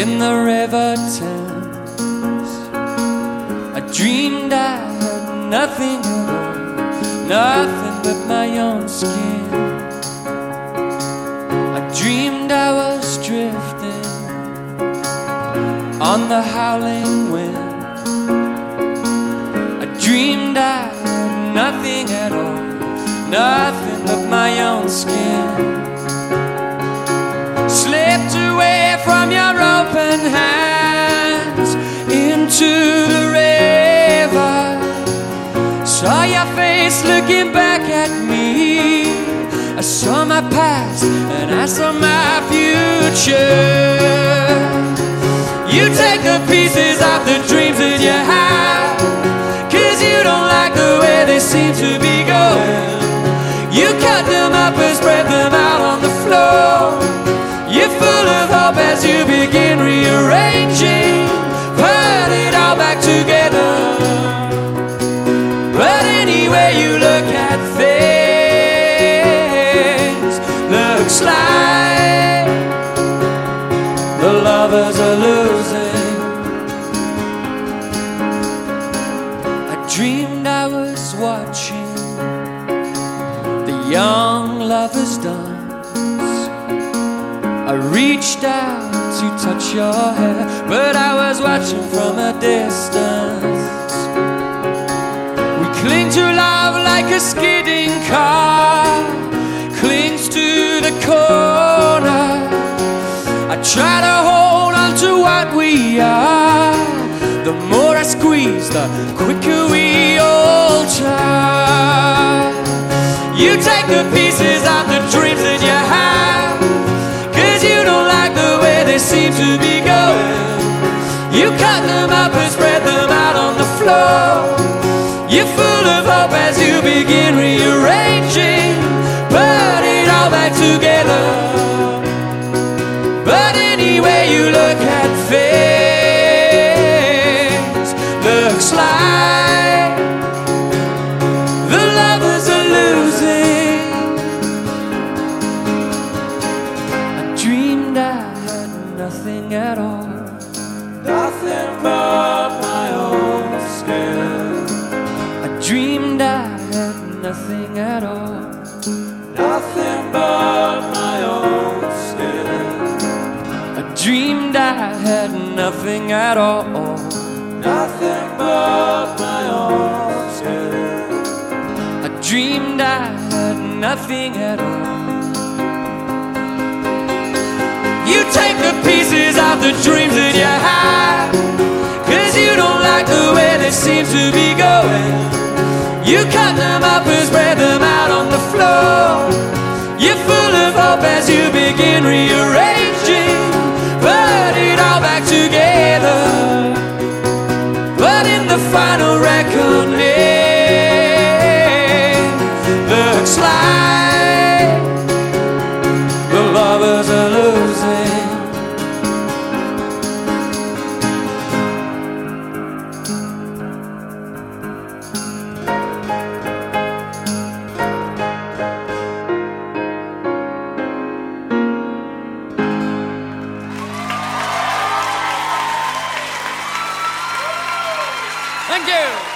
in the river Thames. I dreamed I had nothing at all, nothing but my own skin. I dreamed I was drifting on the howling wind. I dreamed I had nothing at all, nothing but my own skin. Slipped away from your open hands into the river. Saw your face looking back at me. I saw my past and I saw my future. You take the pieces of the dreams that you have, 'cause you don't like the way they seem to be going. You cut them up and spread them out on the floor. You're full of hope as you begin rearranging, put it all back together. But anyway you look at things, looks like the lovers are losing. I dreamed I was watching the young lovers dance. I reached out to touch your hair, but I was watching from a distance. We cling to love like a skidding car clings to the corner. I try to hold on to what we are. The more I squeeze, the quicker we alter. You take the pieces of the dreams that you have, 'cause you don't like the way they seem to be going. You cut them up and spread them out on the floor. You're full of hope as you begin rearranging, put it all back together. But anyway you look at things, looks like the lovers are losing. I dreamed I had nothing at all, nothing but my own skin. I dreamed I had nothing at all, nothing but my own skin. I dreamed I had nothing at all, nothing but my own skin. I dreamed I had nothing at all. You take the pieces of the dreams that you have, 'cause you don't like the way they seem to be going. You cut them up and spread them out on the floor. You're full of hope as you begin rearranging, put it all back together. But in the final reckoning, looks like the lovers are losing. Thank you.